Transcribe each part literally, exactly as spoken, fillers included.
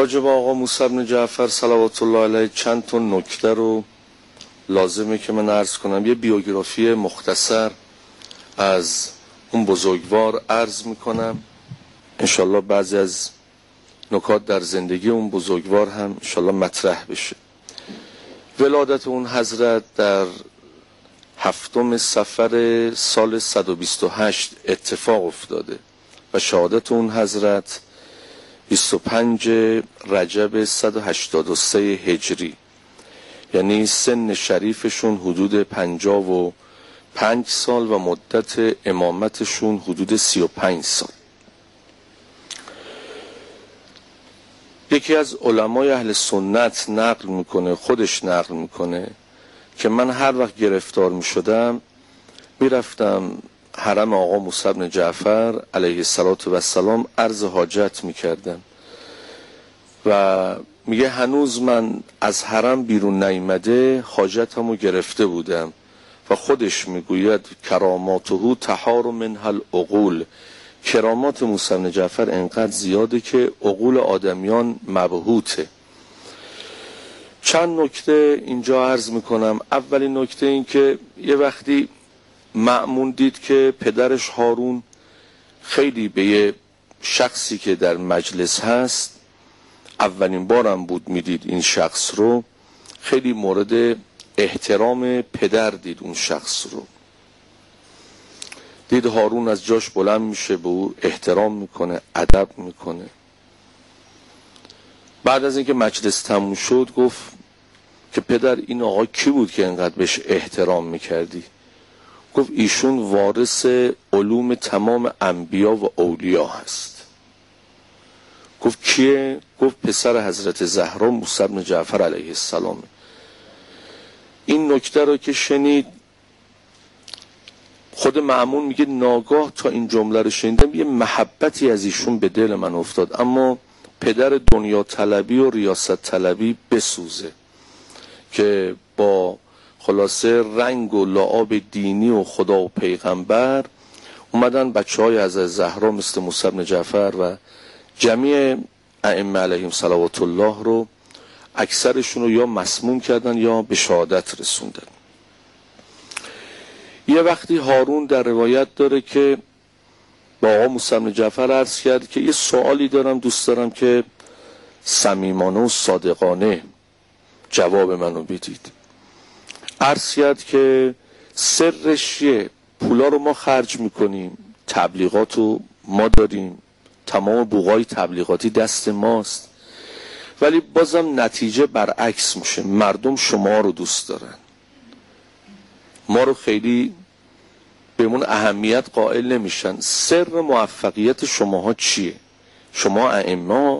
راجع به آقا موسی بن جعفر صلوات الله علیه چند تا نکته رو لازمه که من عرض کنم. یه بیوگرافی مختصر از اون بزرگوار عرض میکنم، انشالله بعضی از نکات در زندگی اون بزرگوار هم انشالله مطرح بشه. ولادت اون حضرت در هفتم صفر سال صد و بیست و هشت اتفاق افتاده و شهادت اون حضرت بیست و پنج رجب صد و هشتاد و سه هجری، یعنی سن شریفشون حدود پنجاه و پنج سال و مدت امامتشون حدود سی و پنج سال. یکی از علمای اهل سنت نقل میکنه، خودش نقل میکنه که من هر وقت گرفتار میشدم میرفتم حرم آقا موسی بن جعفر علیه السلام عرض حاجت میکردم و میگه هنوز من از حرم بیرون نیامده حاجتمو گرفته بودم و خودش میگوید کراماته تحار منها العقول، کرامات موسی بن جعفر انقدر زیاده که عقول آدمیان مبهوته. چند نکته اینجا عرض میکنم. اولین نکته این که یه وقتی مأمون دید که پدرش هارون خیلی به یه شخصی که در مجلس هست، اولین بارم بود میدید این شخص رو، خیلی مورد احترام پدر دید اون شخص رو. دید هارون از جاش بلند میشه، به او احترام میکنه، ادب میکنه. بعد از اینکه مجلس تموم شد گفت که پدر این آقا کی بود که اینقدر بهش احترام میکردی؟ گفت ایشون وارث علوم تمام انبیا و اولیا هست. گفت کیه؟ گفت پسر حضرت زهرا موسی بن جعفر علیه السلام. این نکته رو که شنید خود مأمون میگه ناگاه تا این جمله رو شنیدم یه محبتی از ایشون به دل من افتاد، اما پدر دنیا طلبی و ریاست طلبی بسوزه که با خلاصه رنگ و لعاب دینی و خدا و پیغمبر اومدن بچه های از زهرا مثل موسی بن جعفر و جمیع ائمه علیهم صلوات الله رو اکثرشون رو یا مسموم کردن یا به شهادت رسوندن. یه وقتی هارون در روایت داره که با آقا موسی بن جعفر عرض کرد که یه سوالی دارم، دوست دارم که صمیمانه و صادقانه جواب منو بدید. عرض کرد که سرش چیه؟ پولا رو ما خرج میکنیم، تبلیغات رو ما داریم، تمام بوقای تبلیغاتی دست ماست، ولی بازم نتیجه برعکس میشه. مردم شما رو دوست دارن، ما رو خیلی بهمون اهمیت قائل نمیشن. سر موفقیت شماها چیه؟ شما ائمه.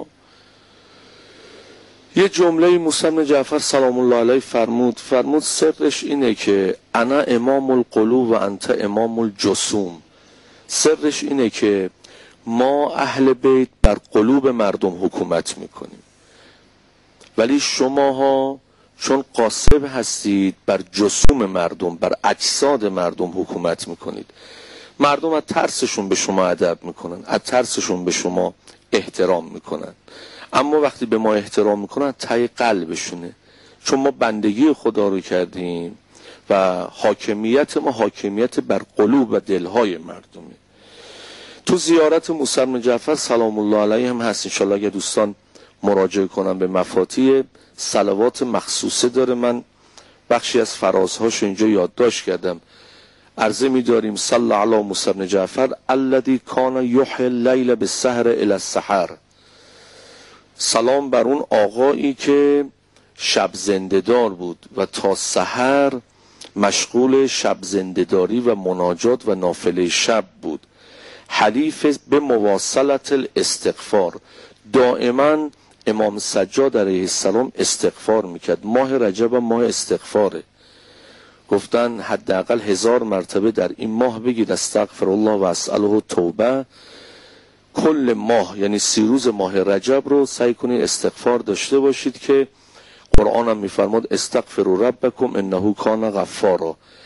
یه جمله موسی بن جعفر سلام الله علیه فرمود فرمود سرش اینه که انا امام القلوب و انت امام الجسوم. سرش اینه که ما اهل بیت بر قلوب مردم حکومت میکنیم، ولی شماها چون قاصب هستید بر جسوم مردم، بر اجساد مردم حکومت میکنید. مردم از ترسشون به شما ادب میکنن، از ترسشون به شما احترام میکنن، اما وقتی به ما احترام میکنن ته قلبشونه، چون ما بندگی خدا رو کردیم و حاکمیت ما حاکمیت بر قلوب و دلهای مردمه. تو زیارت موسی بن جعفر سلام الله علیه هم هست، انشالله اگه دوستان مراجعه کنم به مفاتیح صلوات مخصوصه داره، من بخشی از فرازهاش اینجا یادداشت کردم. عرضه می داریم صلی علی موسی بن جعفر الذی کان یحیی اللیل بالسحر الی السحر. سلام بر اون آقایی که شب زنده‌دار بود و تا سحر مشغول شب زنده‌داری و مناجات و نافله شب بود. حلیف به مواصلت الاستغفار، دائما امام سجاد علیه السلام استغفار میکرد. ماه رجب ماه استغفاره، گفتن حداقل هزار مرتبه در این ماه بگید استغفر الله و اسأله توبه. کل ماه یعنی سی روز ماه رجب رو سعی کنید استغفار داشته باشید که قرآن هم میفرماد استغفروا ربکم انه کان غفارا.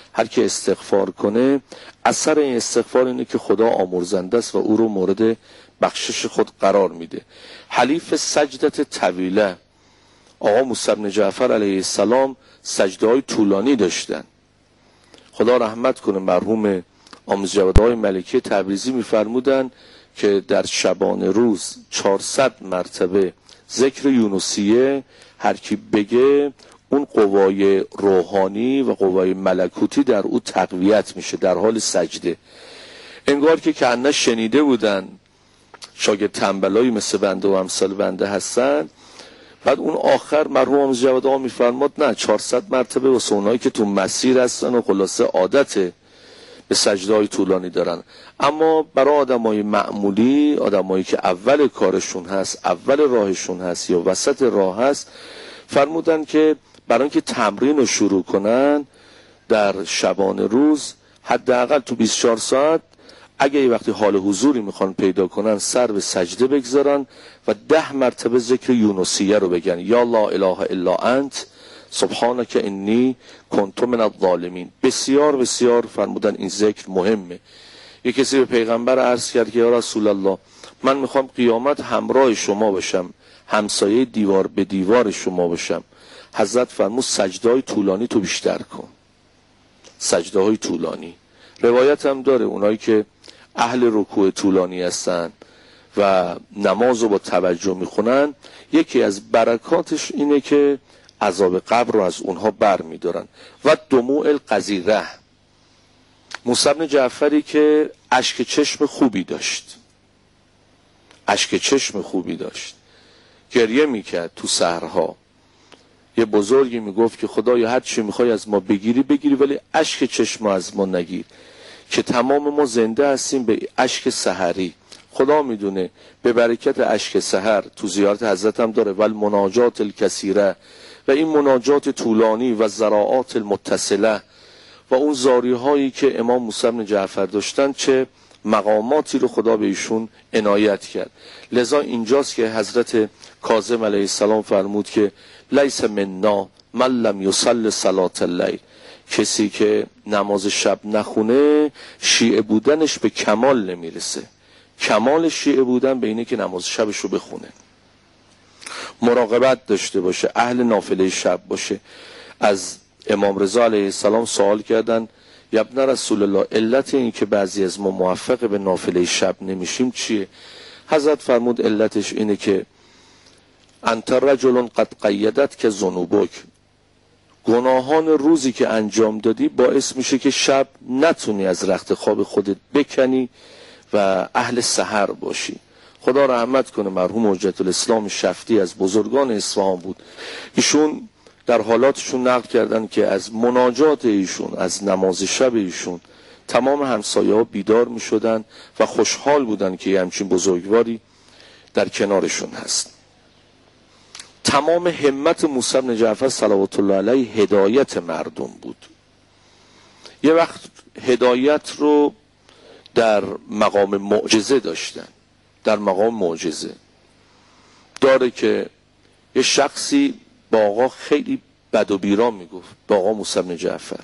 هر که استغفار کنه اثر این استغفار اینه که خدا آمرزنده است و او رو مورد بخشش خود قرار میده. حلیف سجدت طویله، آقا موسی بن جعفر علیه السلام سجده های طولانی داشتن. خدا رحمت کنه مرحوم آموزجوادهای ملکی تبریزی میفرمودن که در شبانه روز چهارصد مرتبه ذکر یونسیه هر کی بگه اون قوای روحانی و قوای ملکوتی در او تقویت میشه در حال سجده. انگار که کنه شنیده بودن شاگرد تنبلایی مثل بنده و امثال بنده هستن. بعد اون آخر مرحوم آموزجوادها میفرماد نه چهارصد مرتبه واسه اونایی که تو مسیر هستن و خلاصه عادت به سجده های طولانی دارن، اما برای آدمای معمولی، آدمایی که اول کارشون هست، اول راهشون هست یا وسط راه هست، فرمودن که برای اینکه تمرین رو شروع کنن در شبانه روز حداقل تو بیست و چهار ساعت اگه یه وقتی حال حضوری میخوان پیدا کنن سر به سجده بگذارن و ده مرتبه ذکر یونسیه رو بگن، یا لا اله الا انت سبحانک انی کنت من الظالمین. بسیار بسیار فرمودن این ذکر مهمه. یه کسی به پیغمبر عرض کرد که یا رسول الله من میخوام قیامت همراه شما بشم، همسایه دیوار به دیوار شما بشم. حضرت فرمود سجده های طولانی تو بیشتر کن، سجده های طولانی. روایت هم داره اونایی که اهل رکوع طولانی هستن و نماز رو با توجه میخونن، یکی از برکاتش اینه که عذاب قبر رو از اونها بر میدارن. و دموع القذیره، موسی بن جعفری که اشک چشم خوبی داشت، اشک چشم خوبی داشت، گریه میکرد تو سحرها. یه بزرگی میگفت که خدایا هر چی میخوای از ما بگیری بگیری ولی اشک چشم از ما نگیر، که تمام ما زنده هستیم به اشک سحری. خدا میدونه به برکت اشک سحر تو زیارت حضرت هم داره ول مناجات الکثیره، و این مناجات طولانی و زراعات المتصله و اون زاری هایی که امام موسی بن جعفر داشتن چه مقاماتی رو خدا به ایشون عنایت کرد. لذا اینجاست که حضرت کاظم علیه السلام فرمود که لیس منا من لم یصلی صلاة اللیل، کسی که نماز شب نخونه شیعه بودنش به کمال نمیرسه. کمال شیعه بودن به اینه که نماز شبش رو بخونه، مراقبت داشته باشه، اهل نافله شب باشه. از امام رضا علیه السلام سوال کردن یا ابن رسول الله علت این که بعضی از ما موفق به نافله شب نمیشیم چیه؟ حضرت فرمود علتش اینه که انت رجل قد قیدت که ذنوبک، گناهان روزی که انجام دادی باعث میشه که شب نتونی از رخت خواب خودت بکنی و اهل سحر باشی. خدا رحمت کنه مرحوم حجت الاسلام شفتی از بزرگان اصفهان بود. ایشون در حالاتشون نقل کردن که از مناجات ایشون، از نماز شب ایشون تمام همسایه ها بیدار می شدن و خوشحال بودن که یه همچین بزرگواری در کنارشون هست. تمام همت موسی بن جعفر صلوات الله علیه هدایت مردم بود. یه وقت هدایت رو در مقام معجزه داشتن، در مقام معجزه داره که یه شخصی با آقا خیلی بد و بیرا میگفت، با آقا موسی بن جعفر.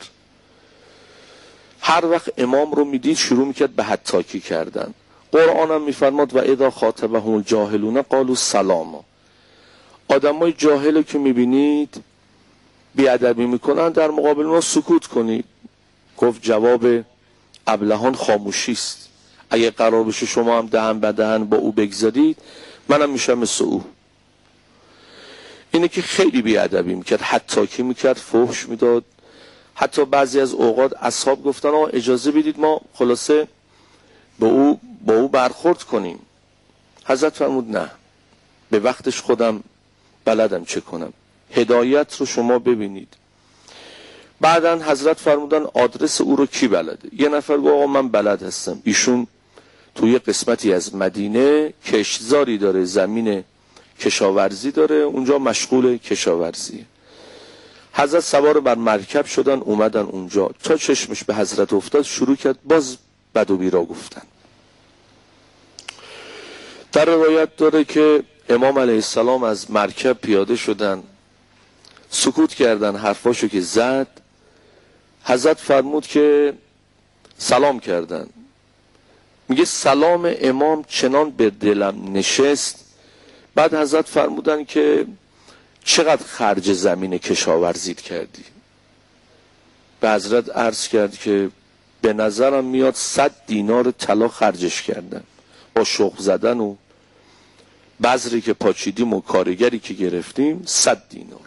هر وقت امام رو میدید شروع میکرد به حطاکی کردن. قرآن هم میفرماد و اذا خاطبهم الجاهلون قالوا سلاما. آدمای جاهل که میبینید بیادبی میکنن در مقابل ما سکوت کنید. گفت جواب ابلهان خاموشی است. اگه قرار بشه شما هم دهن به دهن با او بگذارید منم میشم مثل او. اینه که خیلی بیادبی میکرد، حطاکی میکرد، فحش میداد. حتی بعضی از اوقات اصحاب گفتن آقا اجازه بدید ما خلاصه با او با او برخورد کنیم. حضرت فرمود نه، به وقتش خودم بلدم چه کنم، هدایت رو شما ببینید. بعدن حضرت فرمودن آدرس او رو کی بلده؟ یه نفر گفت آقا من بلد هستم. ایشون توی قسمتی از مدینه کشتزاری داره، زمین کشاورزی داره، اونجا مشغول کشاورزی. حضرت سوار بر مرکب شدن اومدن اونجا، تا چشمش به حضرت افتاد شروع کرد باز بد و بیرا گفتن. در روایت داره که امام علیه السلام از مرکب پیاده شدن، سکوت کردن، حرفاشو که زد حضرت فرمود که سلام کردن. میگه سلام امام چنان به دلم نشست. بعد حضرت فرمودن که چقدر خرج زمین کشاورزیت کردی؟ به حضرت عرض کرد که به نظرم میاد صد دینار طلا خرجش کردن، با شخم زدن و بذری که پاچیدیم و کارگری که گرفتیم صد دینار.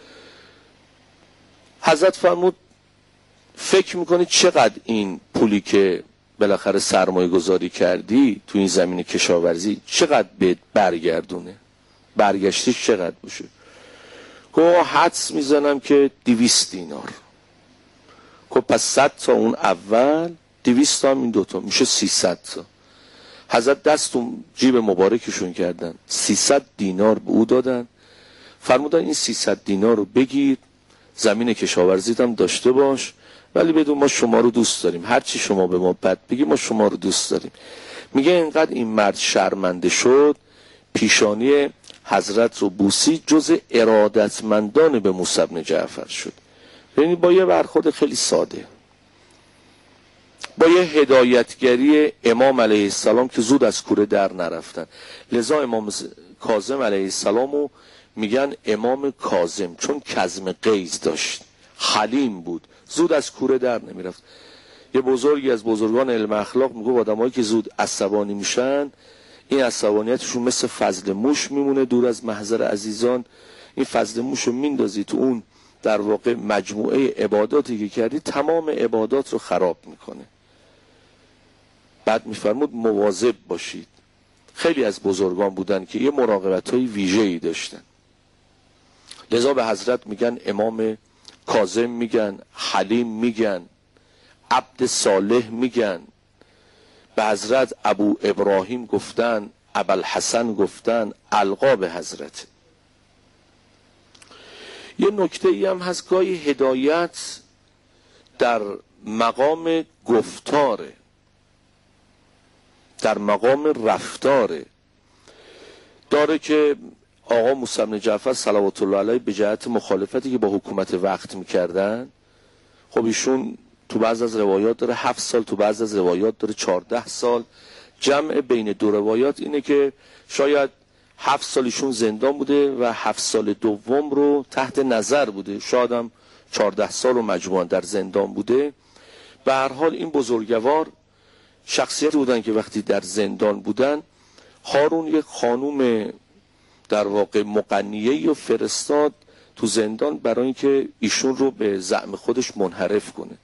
حضرت فرمود فکر میکنی چقدر این پولی که بالاخره سرمایه گذاری کردی تو این زمین کشاورزی چقدر بهت برگردونه؟ برگشتیش چقدر باشه؟ که حدس میزنم که دویست دینار. که پس صد تا اون اول، دویست تا هم این دوتا، میشه سیصد تا. حضرت دست تو جیب مبارکشون کردن، سیصد دینار به او دادن. فرمودن این سیصد دینار رو بگیر، زمین کشاورزیت هم داشته باش، ولی بدون ما شما رو دوست داریم، هرچی شما به ما بد بگی ما شما رو دوست داریم. میگه اینقدر این مرد شرمنده شد، پیشانی حضرت رو بوسید، جز ارادتمندان به موسی بن جعفر شد. یعنی با یه برخورد خیلی ساده، با یه هدایتگری امام علیه السلام که زود از کوره در نرفتن. لذا امام کاظم علیه السلام رو میگن امام کاظم، چون کظم غیظ داشت، حلیم بود، زود از کوره در نمیرفت. یه بزرگی از بزرگان علم اخلاق میگه آدمایی که زود عصبانی میشن، این عصبانیتشون مثل فضل موش میمونه دور از محضر عزیزان. این فضل موش رو میندازی تو اون در واقع مجموعه عباداتی که کردی، تمام عبادات رو خراب میکنه. بعد میفرمود مواظب باشید. خیلی از بزرگان بودن که یه مراقبت های ویژه‌ای داشتن، لذا به حضرت میگن امام کاظم، میگن حلیم، میگن عبد صالح، میگن به حضرت ابو ابراهیم گفتن، ابوالحسن گفتن، القاب حضرت. یه نکته ای هم هست، گاهی هدایت در مقام گفتاره، در مقام رفتاره داره که آقا موسی بن جعفر صلوات الله علیه به جهت مخالفتی که با حکومت وقت میکردن، خب ایشون تو بعض از روایات داره هفت سال، تو بعض از روایات داره چهارده سال. جمع بین دو روایات اینه که شاید هفت سالشون زندان بوده و هفت سال دوم رو تحت نظر بوده، شاید هم چهارده سال رو مجموعاً در زندان بوده. به هر حال این بزرگوار شخصیتی بودن که وقتی در زندان بودن، هارون یک خانوم در واقع مقنیه‌ای و فرستاد تو زندان برای اینکه ایشون رو به زعم خودش منحرف کنه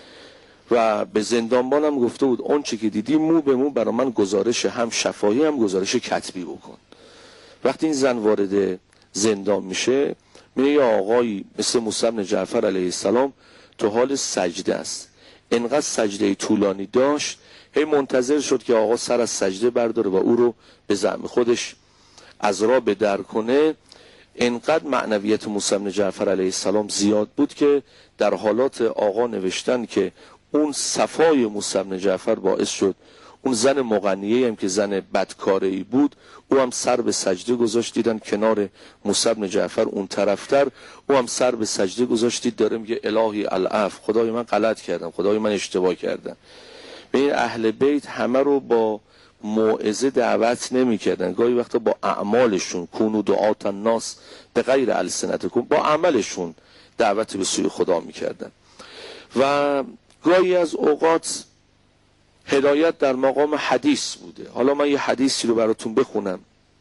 و به زندانبان هم گفته بود اون چی که دیدی مو به مو برای من گزارش هم شفاهی هم گزارش کتبی بکن. وقتی این زن وارد زندان میشه، میگه یه آقایی مثل موسی بن جعفر علیه السلام تو حال سجده است. انقدر سجده طولانی داشت، هی منتظر شد که آقا سر از سجده برداره و او رو به زعم خودش از راه به در کنه. انقدر معنویت موسی بن جعفر علیه السلام زیاد بود که در حالات آقا نوشتن که اون صفای موسی بن جعفر باعث شد اون زن مغنیه هم که زن بدکاره‌ای بود، او هم سر به سجده گذاشت، دیدن کنار موسی بن جعفر اون طرفتر، او هم سر به سجده گذاشتید، داره میگه الهی العفو، خدای من غلط کردم، خدای من اشتباه کردم. به این اهل بیت همه رو با موعظه دعوت نمی کردن، گاهی وقتا با اعمالشون، کونو دعات الناس به غیر السنتکم، با عملشون دعوت به سوی خدا می کردن. و گاهی از اوقات هدایت در مقام حدیث بوده. حالا من یه حدیثی رو براتون بخونم.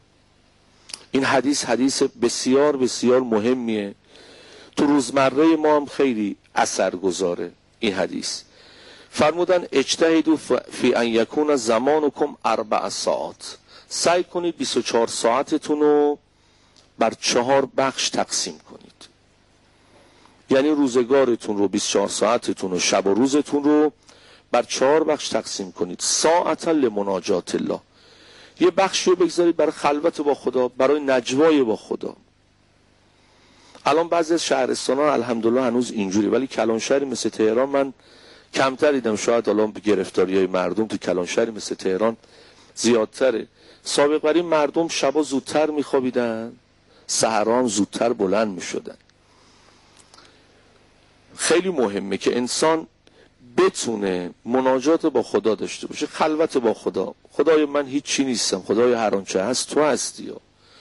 این حدیث حدیث بسیار بسیار مهمیه، تو روزمره ما هم خیلی اثر گذاره این حدیث. فرمودن اجتهدوا فی ان یکون زمانکم اربع ساعات، سعی کنید بیست و چهار ساعتتون رو بر چهار بخش تقسیم کنید. یعنی روزگارتون رو، بیست و چهار ساعتتون و شب و روزتون رو بر چهار بخش تقسیم کنید. ساعتا لمناجات الله، یه بخشی رو بگذارید برای خلوت با خدا، برای نجوای با خدا. الان بعضی از شهرستان‌ها الحمدلله هنوز اینجوری، ولی کلانشهری مثل تهران من کمتر دیدم. شاید الان به گرفتاری‌های مردم تو کلانشهری مثل تهران زیادتره. سابق بر این مردم شبا زودتر میخوابیدن، سحران زودتر بلند میشدن. خیلی مهمه که انسان بتونه مناجات با خدا داشته باشه، خلوت با خدا. خدای من هیچ چی نیستم، خدای هر آنچه هست تو هستی.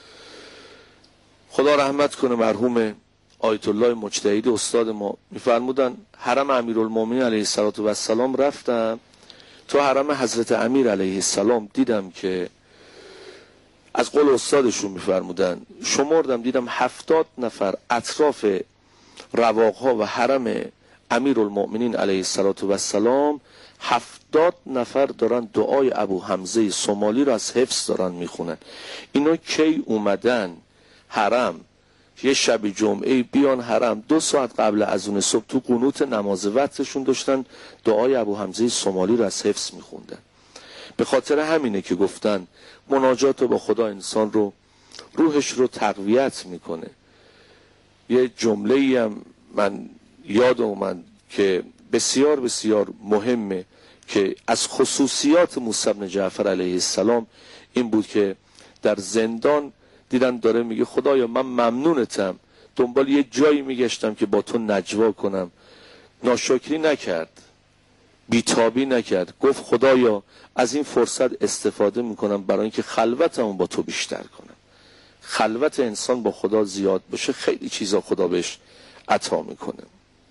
خدا رحمت کنه مرحوم آیت الله مجتهدی استاد ما، میفرمودن حرم امیرالمومنین علیه السلام رفتم، تو حرم حضرت امیر علیه السلام دیدم که از قول استادشون میفرمودن شمردم دیدم هفتاد نفر اطراف رواقها و حرم امیرالمومنین علیه السلام هفتاد نفر دارن دعای ابو حمزه صومالی رو از حفظ دارن میخونن. اینا کی اومدن حرم؟ یه شب جمعه بیان حرم، دو ساعت قبل اذان صبح تو قنوت نماز وترشون داشتن دعای ابو حمزه صومالی رو از حفظ میخوندن. به خاطر همینه که گفتن مناجات با خدا انسان رو، روحش رو تقویت میکنه. یه جمله‌ای هم من یاد اومد که بسیار بسیار مهمه که از خصوصیات موسی بن جعفر علیه السلام این بود که در زندان دیدن داره میگه خدایا من ممنونتم، دنبال یه جایی میگشتم که با تو نجوا کنم، ناشکری نکرد، بیتابی نکرد، گفت خدایا از این فرصت استفاده میکنم برای اینکه خلوتمو با تو بیشتر کنم. خلوت انسان با خدا زیاد بشه خیلی چیزا خدا بهش عطا میکنه.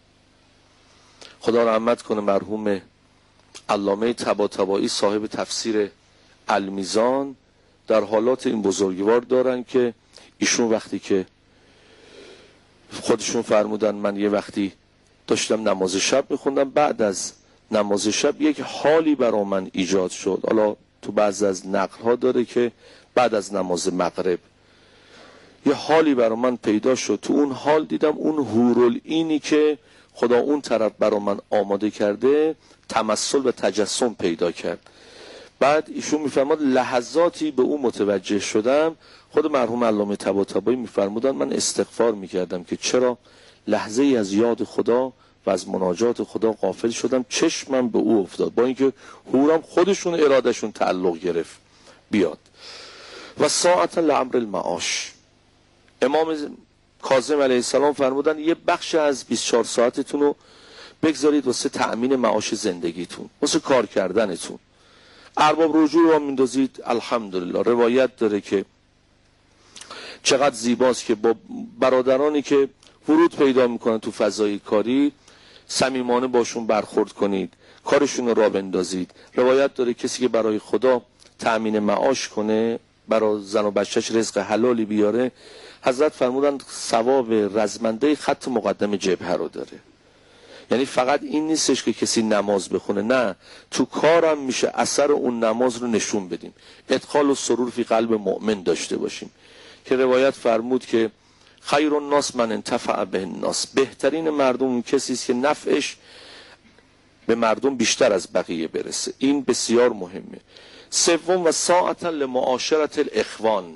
خدا رحمت کنه مرحوم علامه طباطبایی صاحب تفسیر المیزان، در حالات این بزرگوار دارن که ایشون وقتی که خودشون فرمودن من یه وقتی داشتم نماز شب میخوندم، بعد از نماز شب یک حالی برا من ایجاد شد. حالا تو بعض از نقل ها داره که بعد از نماز مغرب یه حالی برا من پیدا شد، تو اون حال دیدم اون حورالعینی که خدا اون طرف برا من آماده کرده تمثل و تجسم پیدا کرد. بعد ایشون میفرماد لحظاتی به اون متوجه شدم، خود مرحوم علامه طباطبایی میفرمودن من استغفار میکردم که چرا لحظه ای از یاد خدا و از مناجات خدا غافل شدم، چشمم به او افتاد، با اینکه حورم خودشون ارادشون تعلق گرفت بیاد. و ساعتا لامر المعاش، امام کاظم علیه السلام فرمودن یه بخش از بیست و چهار ساعتتون رو بگذارید واسه تأمین معاش زندگیتون، واسه کار کردنتون. ارباب رجوع رو میندازید. الحمدلله روایت داره که چقدر زیباست که با برادرانی که ورود پیدا میکنن تو فضای کاری صمیمانه باشون برخورد کنید، کارشون رو راه بندازید. روایت داره کسی که برای خدا تأمین معاش کنه، برای زن و بچهش رزق حلالی بیاره، حضرت فرمودن ثواب رزمنده خط مقدم جبهه رو داره. یعنی فقط این نیستش که کسی نماز بخونه، نه، تو کارم میشه اثر اون نماز رو نشون بدیم، ادخال و سرور فی قلب مؤمن داشته باشیم. که روایت فرمود که خیر الناس من انتفع به الناس، بهترین مردم اون کسی است که نفعش به مردم بیشتر از بقیه برسه. این بسیار مهمه. سوم و ساعتا لمعاشرت الاخوان،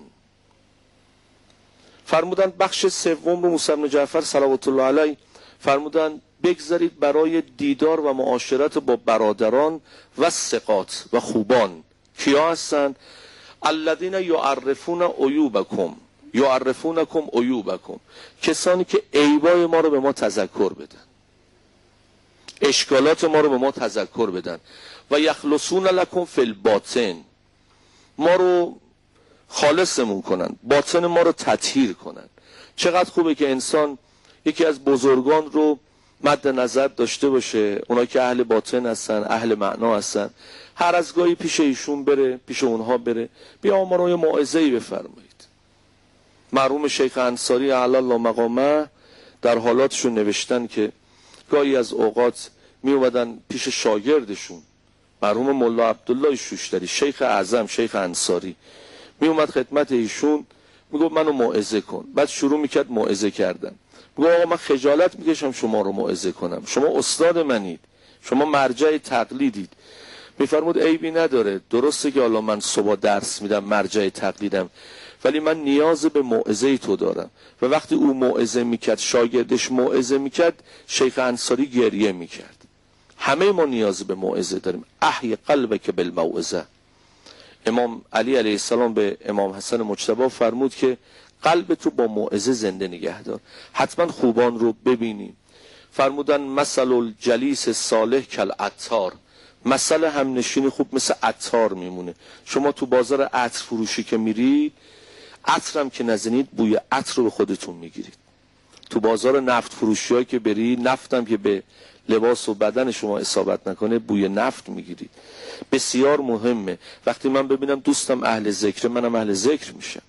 فرمودن بخش سوم رو موسی بن جعفر صلوات الله علیه فرمودن بگذارید برای دیدار و معاشرت با برادران و ثقات و خوبان. کیا هستن؟ الذین یعرفون عیوبکم یعرفونکم عیوبکم، کسانی که عیبای ما رو به ما تذکر بدن، اشکالات ما رو به ما تذکر بدن. و یخلصون لکم فی الباطن، ما رو خالصمون کنن، باطن ما رو تطهیر کنن. چقدر خوبه که انسان یکی از بزرگان رو مد نظر داشته باشه، اونا که اهل باطن هستن، اهل معنا هستن، هر از گاهی پیش ایشون بره، پیش اونها بره، بیا ما رو یه موعظه‌ای بفرمایید. مرحوم شیخ انصاری اعلی الله مقامه در حالاتشون نوشتن که گاهی از اوقات می اومدن پیش شاگردشون، مرحوم ملا عبدالله شوشتری شیخ اعظم شیخ انصاری، می اومد خدمت ایشون میگفت منو موعظه کن. بعد شروع میکرد موعظه کردن. میگه آقا من خجالت میکشم شما رو موعظه کنم، شما استاد منید، شما مرجع تقلیدید. میفرمود عیبی نداره، درسته که حالا من صبح درس میدم مرجع تقلیدم، ولی من نیاز به موعظه تو دارم. و وقتی او موعظه میکرد، شاگردش موعظه میکرد، شیخ انصاری گریه میکرد. همه ما نیاز به موعظه داریم. احی قلبک بالموعظه. امام علی علیه السلام به امام حسن مجتبی فرمود که قلب تو با موعظه زنده نگه دار. حتما خوبان رو ببینیم، فرمودن مثل الجلیس صالح کالعطار، مثل همنشین خوب مثل عطار میمونه. شما تو بازار عطر فروشی که میرید، عطرم که نزنید بوی عطر رو به خودتون میگیرید. تو بازار نفت فروشی ها که بری، نفتم که به لباس و بدن شما اصابت نکنه بوی نفت میگیرید. بسیار مهمه. وقتی من ببینم دوستم اهل ذکر، منم اهل ذکر میشم.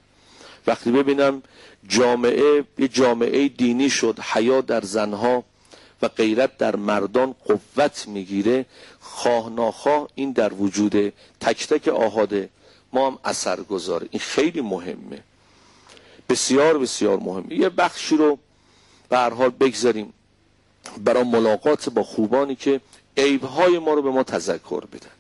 وقتی ببینم جامعه یه جامعه دینی شد، حیا در زنها و غیرت در مردان قوت میگیره، خواه ناخواه این در وجود تک تک آحاد ما هم اثر گذاره. این خیلی مهمه، بسیار بسیار مهمه. یه بخشی رو به هر حال بگذاریم برای ملاقات با خوبانی که عیبهای ما رو به ما تذکر بدن.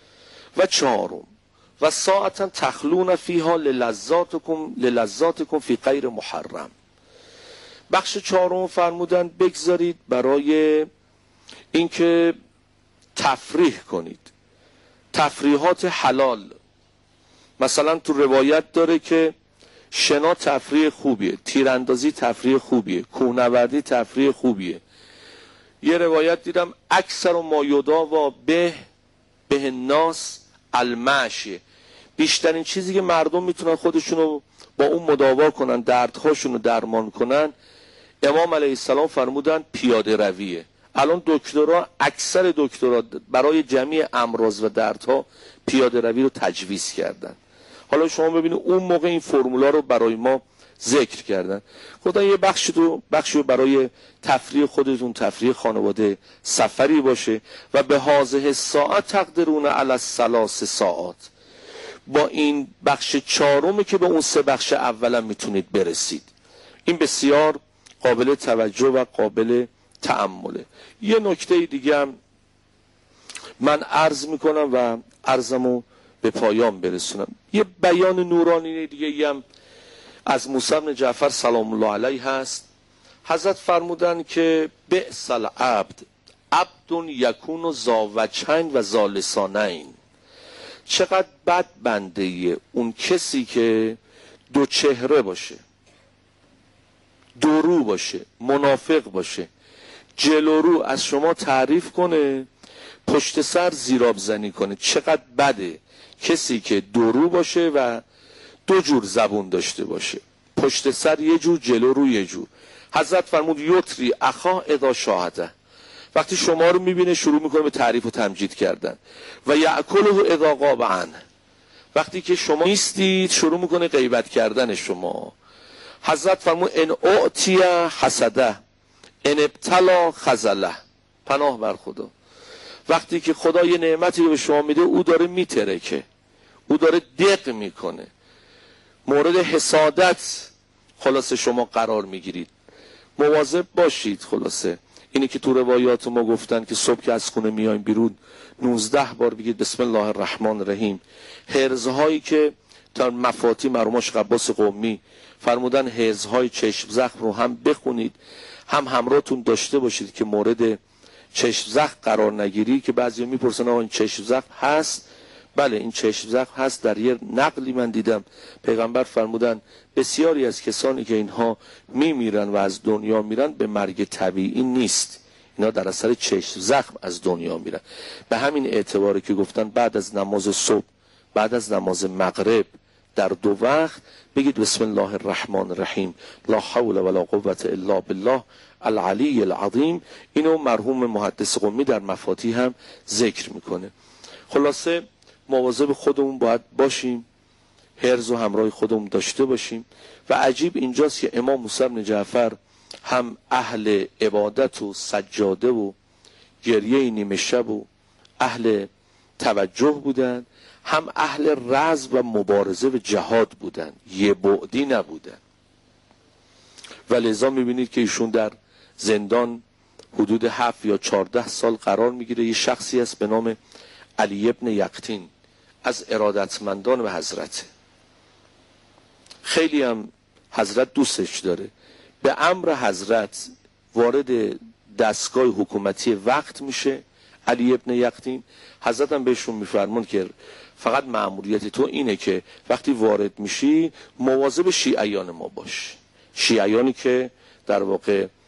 و چهارم، و ساعتا تخلون فیها للذاتکم للذاتکم فی غیر محرم. بخش چهارم فرمودن بگذارید برای اینکه تفریح کنید، تفریحات حلال. مثلا تو روایت داره که شنا تفریح خوبیه، تیراندازی تفریح خوبیه، کوهنوردی تفریح خوبیه. یه روایت دیدم اکثر ما یدا و به به الناس المشی، بیشترین چیزی که مردم میتونن خودشونو با اون مداوا کنن، دردهاشونو درمان کنن، امام علیه السلام فرمودن پیاده رویه. الان دکترها، اکثر دکترها برای جمعی امراض و دردها پیاده روی رو تجویز کردن. حالا شما ببینید اون موقع این فرمولا رو برای ما ذکر کردن. خدا یه بخشی رو بخشی رو برای تفریح خودتون، تفریح خانواده، سفری باشه. و به هذه ساعت تقدرون علی الثلاث ساعات، با این بخش چهارمی که به اون سه بخش اولا میتونید برسید. این بسیار قابل توجه و قابل تأمله. یه نکته دیگه هم من عرض میکنم و عرضمو به پایان برسونم. یه بیان نورانی دیگه هم از موسی بن جعفر سلام الله علیه هست. حضرت فرمودن که بئس العبد عبد یکون ذا وجهین و ذا لسانین. چقدر بد بنده اون کسی که دو چهره باشه، دو رو باشه، منافق باشه، جلو رو از شما تعریف کنه، پشت سر زیراب زنی کنه. چقدر بده کسی که دو رو باشه و دو جور زبون داشته باشه، پشت سر یه جور، جلو رو یه جور. حضرت فرمود یطری اخا اذا شاهده، وقتی شما رو میبینه شروع میکنه به تعریف و تمجید کردن. و یأکله اذا غاب عنه، وقتی که شما نیستید شروع میکنه غیبت کردن شما. حضرت فرمود ان اعطی حسده ان ابتلا خذله، پناه بر خدا. وقتی که خدا یه نعمتی رو به شما میده، او داره میترکه، او داره دق میکنه، مورد حسادت خلاصه شما قرار میگیرید. مواظب باشید. خلاصه اینی که تو روایات ما گفتن که صبح که از خونه میایم بیرون نوزده بار بگید بسم الله الرحمن الرحیم. حرزهایی که تا مفاتی مرحوم عباس قمی فرمودن حرزهای چشم زخم رو هم بخونید، هم همراهتون داشته باشید که مورد چشم زخم قرار نگیری. که بعضی میپرسن آقا این چشم زخم هست؟ بله این چشم زخم هست. در یه نقلی من دیدم پیغمبر فرمودن بسیاری از کسانی که اینها میمیرن و از دنیا میرن به مرگ طبیعی نیست، اینا در اثر چشم زخم از دنیا میرن. به همین اعتباری که گفتن بعد از نماز صبح، بعد از نماز مغرب در دو وقت بگید بسم الله الرحمن الرحیم لا حول ولا قوة الا بالله العلی العظیم. اینو مرحوم محدث قمی در مفاتیح هم ذکر میکنه. خلاصه مواظب خودمون باید باشیم، حرز و همراه خودمون داشته باشیم. و عجیب اینجاست که امام موسی بن جعفر هم اهل عبادت و سجاده و گریه نیمه شب و اهل توجه بودن، هم اهل رزم و مبارزه و جهاد بودن، یه بعدی نبودن. و لذا میبینید که ایشون در زندان حدود هفت یا چارده سال قرار میگیره. یه شخصی هست به نام علی ابن یقطین از ارادتمندان و حضرت، خیلی هم حضرت دوستش داره. به امر حضرت وارد دستگاه حکومتی وقت میشه علی ابن یقطین. حضرت هم بهشون میفرمون که فقط مأموریت تو اینه که وقتی وارد میشی مواظب شیعیان ما باش، شیعیانی که در واقع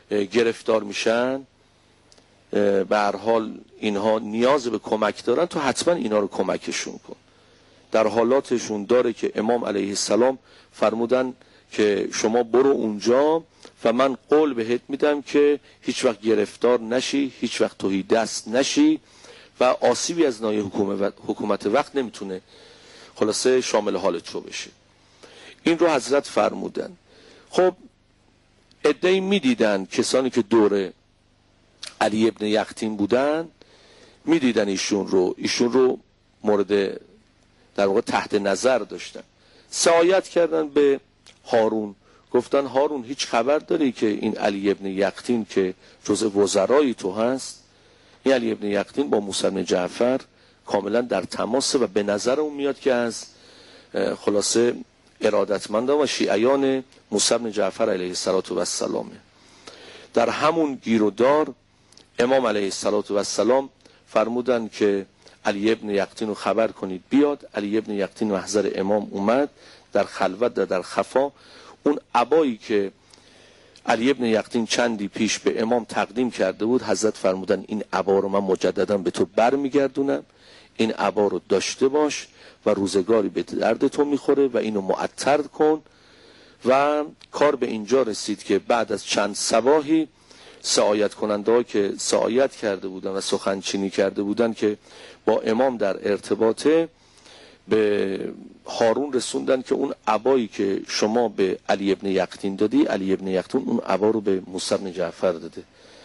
گرفتار میشن، به هر حال اینها نیاز به کمک دارن، تو حتما اینا رو کمکشون کن. در حالاتشون داره که امام علیه السلام فرمودن که شما برو اونجا و من قول بهت میدم که هیچ وقت گرفتار نشی، هیچ وقت توهی دست نشی و آسیبی از ناحیه حکومت وقت نمیتونه خلاصه شامل حالت رو بشه. این رو حضرت فرمودن. خب عده‌ای میدیدن، کسانی که دور علی ابن یقطین بودن میدیدن ایشون رو ایشون رو مورد در واقع تحت نظر داشتن، سعایت کردن به هارون، گفتن هارون هیچ خبر داری که این علی ابن یقطین که جزء وزرای تو هست، این علی ابن یقطین با موسی بن جعفر کاملا در تماسه و به نظر اون میاد که از خلاصه ارادتمندان و شیعیان موسی بن جعفر علیه السلام. در همون گیر و دار امام علیه السلام فرمودن که علی ابن یقطین رو خبر کنید بیاد. علی ابن یقطین محضر امام اومد در خلوت و در خفا. اون عبایی که علی ابن یقطین چندی پیش به امام تقدیم کرده بود، حضرت فرمودن این عبا رو من مجددا به تو بر میگردونم، این عبا رو داشته باش و روزگاری به درد تو میخوره و اینو معطر کن. و کار به اینجا رسید که بعد از چند صباحی سعایت کننده ها که سعایت کرده بودن و سخنچینی کرده بودن که با امام در ارتباطه، به هارون رسوندن که اون عبایی که شما به علی ابن یقطین دادی، علی ابن یقطین اون عبا رو به موسی بن جعفر داده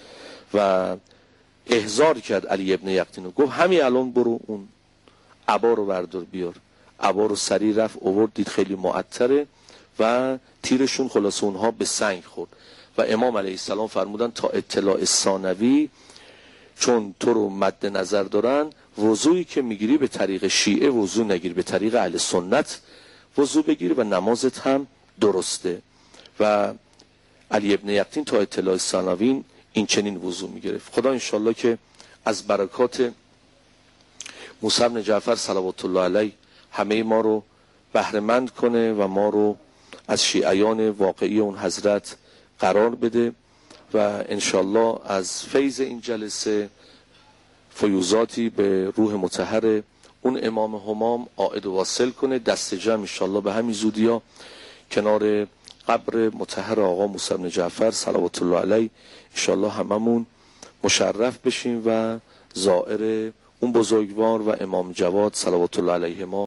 و احضار کرد علی ابن یقطین رو، گفت همین الان برو اون عبا رو بردار بیار. عبا رو سریع رفت آورد، دید خیلی معطره و تیرشون خلاص اونها به سنگ خورد و امام علیه السلام فرمودن تا اطلاع ثانوی چون تو رو مد نظر دارن، وضوعی که میگیری به طریق شیعه وضوع نگیر، به طریق اهل سنت وضوع بگیری و نمازت هم درسته. و علی ابن یقطین تا اطلاع ثانوی این چنین وضوع میگرفت. خدا انشالله که از برکات موسی بن جعفر صلوات الله علیه همه ما رو بهره مند کنه و ما رو از شیعیان واقعی اون حضرت قرار بده و انشالله از فیض این جلسه فیوزاتی به روح مطهر اون امام همام عائد و واصل کنه. دست جمع انشالله به همین زودی ها کنار قبر مطهر آقا موسی بن جعفر صلوات الله علیه انشالله هممون مشرف بشیم و زائر اون بزرگوار و امام جواد صلوات الله علیه ما